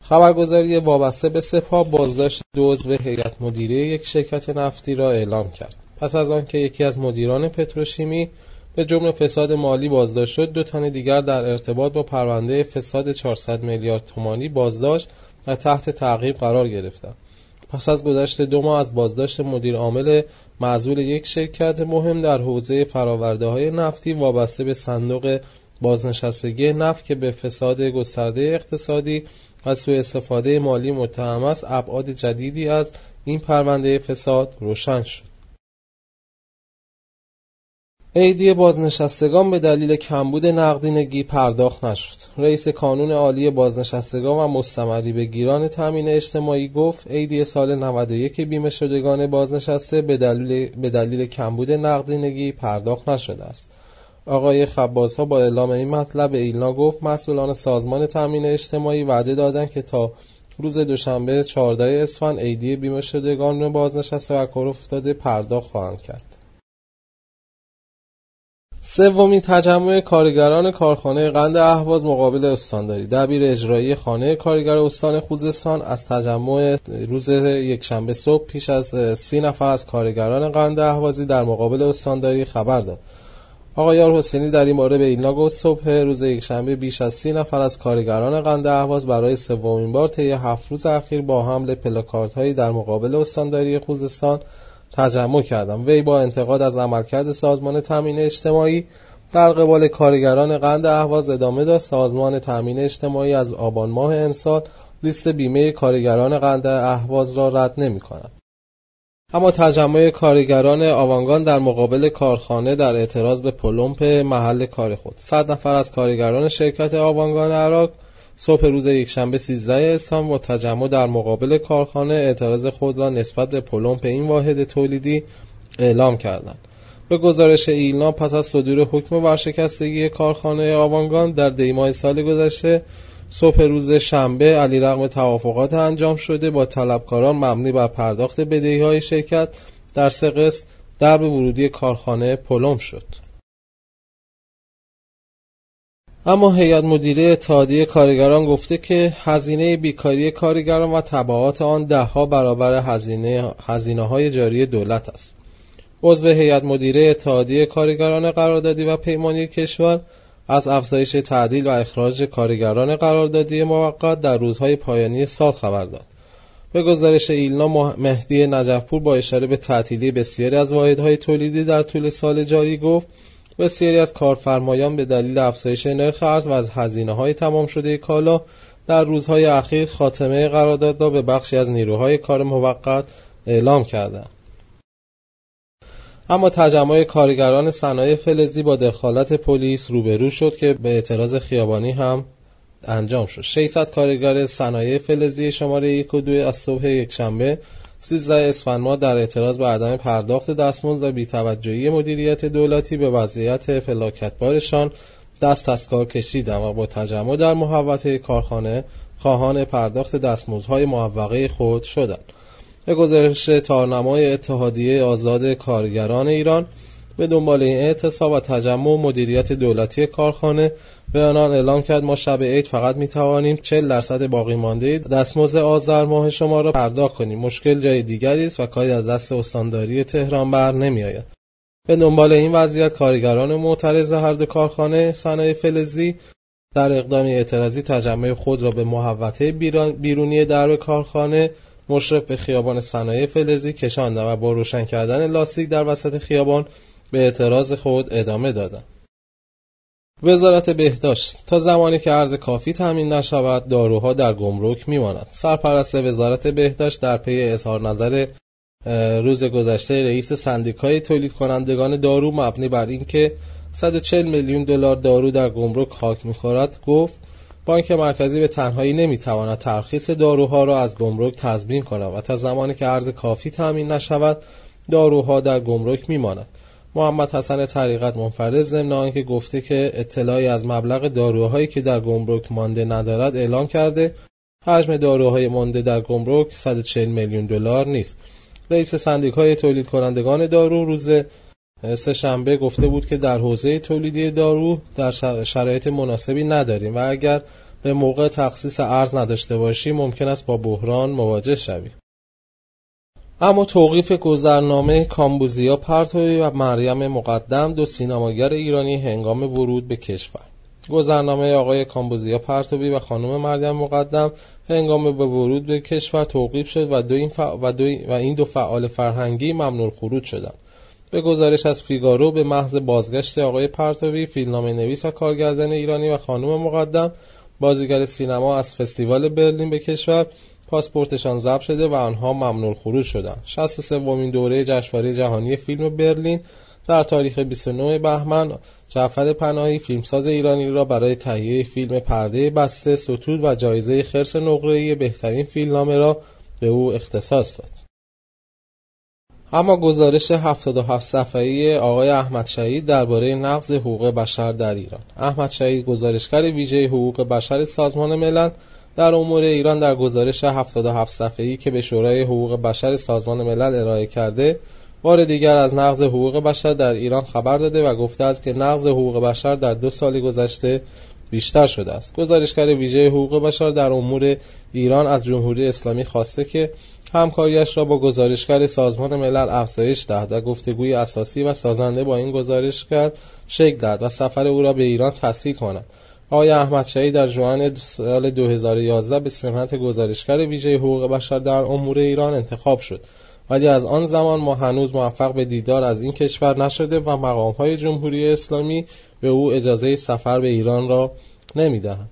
خبرگزاری وابسته به سپاه بازداشت دو عضو هیئت مدیره یک شرکت نفتی را اعلام کرد. پس از آنکه یکی از مدیران پتروشیمی به جرم فساد مالی بازداشت شد، 2 تن دیگر در ارتباط با پرونده فساد 400 میلیارد تومانی بازداشت و تحت تعقیب قرار گرفتند. پس از گذشت 2 ماه از بازداشت مدیر عامل معزول یک شرکت مهم در حوزه فرآورده‌های نفتی وابسته به صندوق بازنشستگی نفت که به فساد گسترده اقتصادی و سوء استفاده مالی متهم است، ابعاد جدیدی از این پرونده فساد روشن شد. ایدی بازنشستگان به دلیل کمبود نقدینگی پرداخت نشد. رئیس کانون عالی بازنشستگان و مستمری بگیران تامین اجتماعی گفت ایدی سال 91 بیمه شدگان بازنشسته به دلیل کمبود نقدینگی پرداخت نشده است. آقای خبازها با اعلام این مطلب به ایلنا گفت مسئولان سازمان تامین اجتماعی وعده دادند که تا روز دوشنبه 14 اسفند ایدی بیمه شدگان بازنشسته و کار افتاده پرداخت خواهند کرد. سومین تجمع کارگران کارخانه قند اهواز مقابل استانداری. دبیر اجرایی خانه کارگر استان خوزستان از تجمع روز یکشنبه صبح پیش از 30 نفر از کارگران قند اهوازی در مقابل استانداری خبر داد. آقای یارحسینی در این باره به ایلنا گفت صبح روز یکشنبه بیش از 30 نفر از کارگران قند اهواز برای سومین بار طی 7 روز اخیر با حمل پلاکاردهایی در مقابل استانداری خوزستان تجمع کردند. وی با انتقاد از عملکرد سازمان تامین اجتماعی در قبال کارگران قند اهواز ادامه داد. سازمان تامین اجتماعی از آبان ماه امسال لیست بیمه کارگران قند اهواز را رد نمی‌کند. اما تجمع کارگران آوانگان در مقابل کارخانه در اعتراض به پلمپ محل کار خود. 100 نفر از کارگران شرکت آوانگان عراق صبح روز یکشنبه 13 اسفند با تجمع در مقابل کارخانه اعتراض خود را نسبت به پلمپ این واحد تولیدی اعلام کردند. به گزارش ایلنا پس از صدور حکم ورشکستگی کارخانه آوانگان در دی‌ماه سال گذشته، صبح روز شنبه علیرغم توافقات انجام شده با طلبکاران مبنی بر پرداخت بدهی‌های شرکت در 3 قسط درب ورودی کارخانه پلم شد. اما هیئت مدیره اتحادیه کارگران گفته که هزینه بیکاری کارگران و تبعات آن 10 برابر هزینه‌های جاری دولت است. عضو هیئت مدیره اتحادیه کارگران قراردادی و پیمانی کشور از افزایش تعدیل و اخراج کارگران قراردادی موقت در روزهای پایانی سال خبر داد. به گزارش ایلنا مهدی نجفپور با اشاره به تعطیلی بسیاری از واحدهای تولیدی در طول سال جاری گفت بسیاری از کارفرمایان به دلیل افزایش نرخ ارز و از هزینه‌های تمام شده کالا در روزهای اخیر خاتمه قرارداد را به بخشی از نیروهای کار موقت اعلام کردند. اما تجمع کارگران صنایع فلزی با دخالت پلیس روبرو شد که به اعتراض خیابانی هم انجام شد. 600 کارگر صنایع فلزی شماره 1 و 2 از صبح یکشنبه 13 اسفند ماه در اعتراض به عدم پرداخت دستمزد و بی‌توجهی مدیریت دولتی به وضعیت فلاکتبارشان دست از کار کشیدند و با تجمع در محوطه کارخانه خواهان پرداخت دستمزدهای معوقه خود شدند. به گزارش تارنمای اتحادیه آزاد کارگران ایران، به دنبال این اعتصاب و تجمع مدیریت دولتی کارخانه به آنان اعلام کرد ما شب عید فقط میتوانیم 40% باقی مانده دستمزد آذر ماه شما را پرداخت کنیم. مشکل جای دیگری است و کاری از دست استانداری تهران بر نمیآید. به دنبال این وضعیت کارگران معترض هر دو کارخانه صنایع فلزی در اقدامی اعتراضی تجمع خود را به محوطه بیرونی درب کارخانه مشرف به خیابان صنایع فلزی کشاندند و با روشن کردن لاستیک در وسط خیابان به اعتراض خود ادامه دادند. وزارت بهداشت: تا زمانی که ارز کافی تامین نشود داروها در گمرک میماند. سرپرست وزارت بهداشت در پی اظهار نظر روز گذشته رئیس سندیکای تولید کنندگان دارو مبنی بر اینکه 140 میلیون دلار دارو در گمرک خاک می‌خورد گفت بانک مرکزی به تنهایی نمیتواند ترخیص داروها را از گمرک تضمین کند و تا زمانی که ارز کافی تامین نشود داروها در گمرک میماند. محمد حسن طریقت منفرد ضمن آنکه گفته که اطلاعی از مبلغ داروهایی که در گمرک مانده ندارد اعلام کرده حجم داروهای مانده در گمرک 140 میلیون دلار نیست. رئیس سندیکای تولید کنندگان دارو روز سه‌شنبه گفته بود که در حوزه تولیدی دارو در شرایط مناسبی نداریم و اگر به موقع تخصیص ارز نداشته باشی ممکن است با بحران مواجه شوی. اما توقیف گذرنامه کامبوزیا پرتوی و مریم مقدم، دو سینماگر ایرانی هنگام ورود به کشور. گذرنامه آقای کامبوزیا پرتوی و خانم مریم مقدم هنگام به ورود به کشور توقیف شد و این دو فعال فرهنگی ممنوع الخروج شدند. به گزارش از فیگارو، به محض بازگشت آقای پرتوی، فیلمنامه نویس و کارگردان ایرانی و خانم مقدم، بازیگر سینما، از فستیوال برلین به کشور، پاسپورتشان ضبط شده و آنها ممنوع الخروج شدند. 63مین دوره جشنواره جهانی فیلم برلین در تاریخ 29 بهمن جعفر پناهی، فیلمساز ایرانی را برای تهیه فیلم پرده بسته ستود و جایزه خرس نقره‌ای بهترین فیلمنامه را به او اختصاص داد. اما گزارش 77 صفحه‌ای آقای احمد شهید درباره نقض حقوق بشر در ایران. احمد شهید، گزارشگر ویژه حقوق بشر سازمان ملل، در امور ایران در گزارش 77 صفحه‌ای که به شورای حقوق بشر سازمان ملل ارائه کرده، بار دیگر از نقض حقوق بشر در ایران خبر داده و گفته است که نقض حقوق بشر در 2 سال گذشته بیشتر شده است. گزارشگر ویژه حقوق بشر در امور ایران از جمهوری اسلامی خواسته که همکاریش را با گزارشگر سازمان ملل افزایش دهد و گفتگوی اساسی و سازنده با این گزارشگر شکل دهد و سفر او را به ایران تسهیل کند. آقای احمد شهید در ژوئن سال 2011 به سمت گزارشگر ویژه حقوق بشر در امور ایران انتخاب شد، ولی از آن زمان ما هنوز موفق به دیدار از این کشور نشده و مقام‌های جمهوری اسلامی به او اجازه سفر به ایران را نمی‌دهند.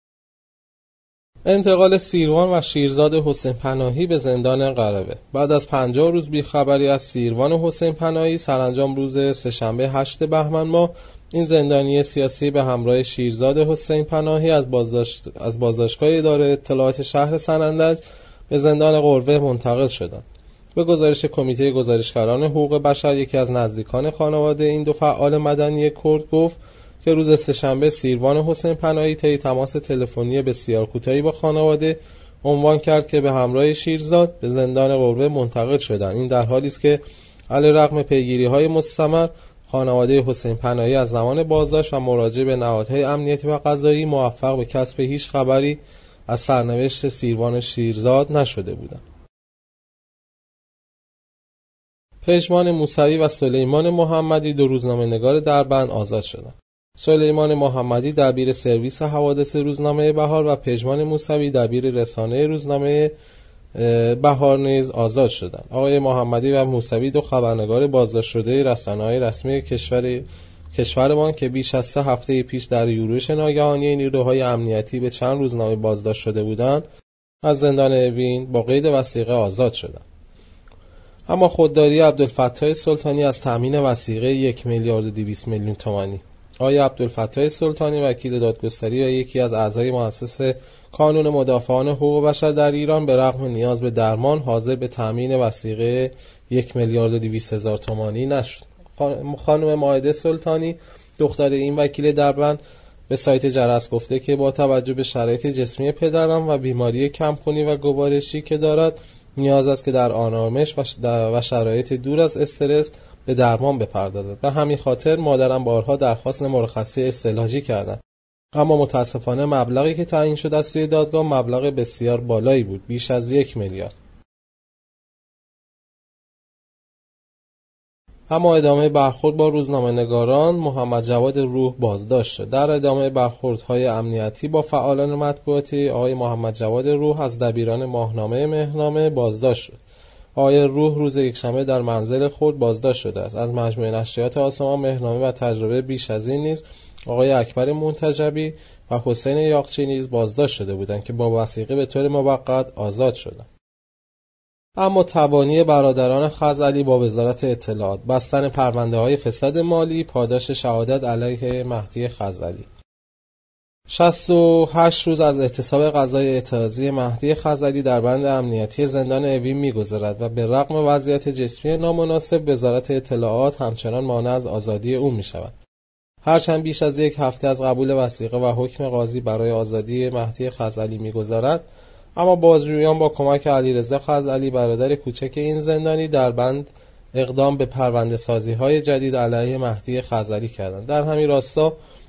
انتقال سیروان و شیرزاد حسین پناهی به زندان قربه. بعد از 50 روز بیخبری از سیروان حسین پناهی، سرانجام روز سه‌شنبه 8 بهمن ماه این زندانی سیاسی به همراه شیرزاد حسین پناهی از بازداشتگاه اداره اطلاعات شهر سنندج به زندان قربه منتقل شدند. به گزارش کمیته گزارشگران حقوق بشر، یکی از نزدیکان خانواده این دو فعال مدنی کرد گفت که روز سه‌شنبه سیروان حسین پناهی طی تماس تلفنی بسیار کوتاهی با خانواده عنوان کرد که به همراه شیرزاد به زندان قربه منتقل شدند. این در حالی است که علیرغم پیگیری‌های مستمر، خانواده حسین پناهی از زمان بازداشت و مراجعه به نهادهای امنیتی و قضایی موفق به کسب هیچ خبری از سرنوشت سیروان شیرزاد نشده بودند. پژمان موسوی و سلیمان محمدی، دو روزنامه‌نگار دربند، آزاد شدند. سلیمان محمدی دبیر سرویس حوادث روزنامه بهار و پژمان موسوی دبیر رسانه روزنامه بهار نیز آزاد شدند. آقای محمدی و موسوی دو خبرنگار بازداشت شده رسانه‌های رسمی کشورمان که بیش از 3 هفته پیش در یورش ناگهانی نیروهای امنیتی به چند روزنامه بازداشت شده بودند، از زندان اوین با قید وثیقه آزاد شدند. اما خودداری عبدالفتاح سلطانی از تامین وثیقه 1,200,000,000 تومانی. آقای عبدالفتاح سلطانی، وکیل دادگستری و یکی از اعضای مؤسسه کانون مدافعان حقوق بشر در ایران، به رغم نیاز به درمان حاضر به تامین وثیقه 1,200,000 تومانی نشد. خانم مائده سلطانی، دختر این وکیل دربند، به سایت جرس گفته که با توجه به شرایط جسمی پدرم و بیماری کمخونی و گوارشی که دارد، نیاز است که در آرامش و شرایط دور از استرس به درمان بپردازد. به همین خاطر مادرم بارها درخواست مرخصی استعلاجی کردند، اما متاسفانه مبلغی که تعیین شد از سوی دادگاه مبلغ بسیار بالایی بود، بیش از 1 میلیارد. اما ادامه برخورد با روزنامه‌نگاران، محمد جواد روح بازداشت شد. در ادامه برخوردهای امنیتی با فعالان مطبوعاتی، آقای محمد جواد روح از دبیران ماهنامه مهرنامه بازداشت شد. آقای روح روز یکشنبه در منزل خود بازداشت شده است. از مجموعه نشریات آسمان مهرنامه و تجربه بیش از این نیز آقای اکبر منتجبی و حسین یاغچی نیز بازداشت شده بودند که با وثیقه به طور موقت آزاد شدند. اما تبانی برادران خزعلی با وزارت اطلاعات، بستن پرونده‌های فساد مالی، پاداش شهادت علیه مهدی خزعلی. 68 روز از اعتصاب قضای اعتراضی مهدی خزعلی در بند امنیتی زندان اوین می‌گذرد و به رغم وضعیت جسمی نامناسب، وزارت اطلاعات همچنان مانع از آزادی او می‌شود. هرچند بیش از 1 هفته از قبول وثیقه و حکم قاضی برای آزادی مهدی خزعلی می‌گذرد، اما بازجویان با کمک علیرضا خزعلی، برادر کوچک این زندانی، در بند اقدام به پرونده‌سازی‌های جدید علیه مهدی خزعلی کردند. در همین راستا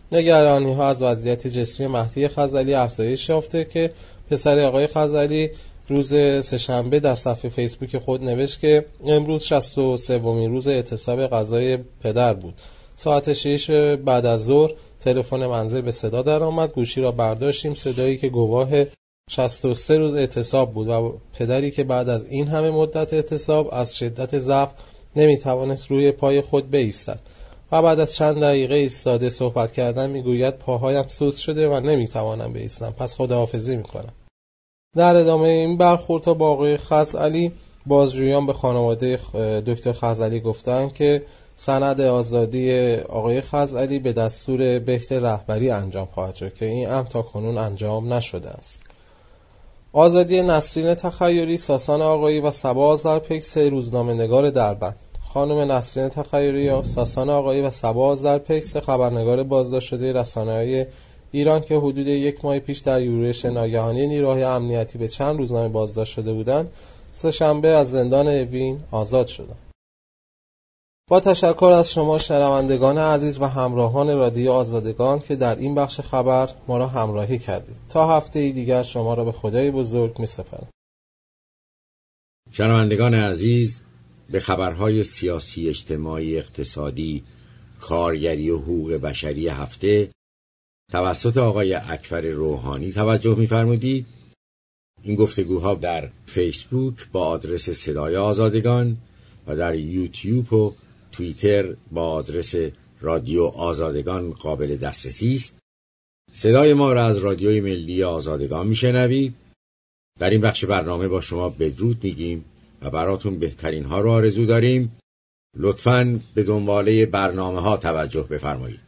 نگرانی‌ها از وضعیت جسمی مهدی خزعلی افزایش یافته که پسر آقای خزعلی روز سه‌شنبه در صفحه فیسبوک خود نوشت که امروز 63مین روز اعتصاب غذای پدر بود. ساعت 6 بعد از ظهر تلفن منزل به صدا درآمد. گوشی را برداشتیم. صدایی که گواه 63 روز اعتصاب بود و پدری که بعد از این همه مدت اعتصاب از شدت ضعف نمیتوانست روی پای خود بایستد و بعد از چند دقیقه ایستاده صحبت کردن میگوید پاهایم سست شده و نمیتوانم بایستم، پس خداحافظی میکنم. در ادامه این برخوردها با آقای خزعلی، بازجویان به خانواده دکتر خزعلی گفتند که سند آزادی آقای خزعلی به دستور بهت رهبری انجام خواهد شد که این امر تاکنون انجام نشده است. آزادی نسرین تخیری، ساسان آقایی و صبا آذرپیک، 3 روزنامه‌نگار دربند. خانم نسرین تخیری، ساسان آقایی و صبا آذرپیک، 3 خبرنگار بازداشت شده رسانه‌های ایران که حدود 1 ماه پیش در یورش ناگهانی نیروهای امنیتی به چند روزنامه بازداشت شده بودند، سه‌شنبه از زندان اوین آزاد شدند. با تشکر از شما شنوندگان عزیز و همراهان رادیو آزادگان که در این بخش خبر ما را همراهی کردید. تا هفته دیگر شما را به خدای بزرگ می‌سپارم. شنوندگان عزیز، به خبرهای سیاسی، اجتماعی، اقتصادی، کارگری و حقوق بشری هفته توسط آقای اکبر روحانی توجه می‌فرمودید. این گفتگوها در فیسبوک با آدرس صدای آزادگان و در یوتیوب و توییتر با آدرس رادیو آزادگان قابل دسترسی است. صدای ما را از رادیوی ملی آزادگان میشنوید. در این بخش برنامه با شما بدرود میگیم و براتون بهترین ها رو آرزو داریم. لطفاً به دنباله برنامه ها توجه بفرمایید.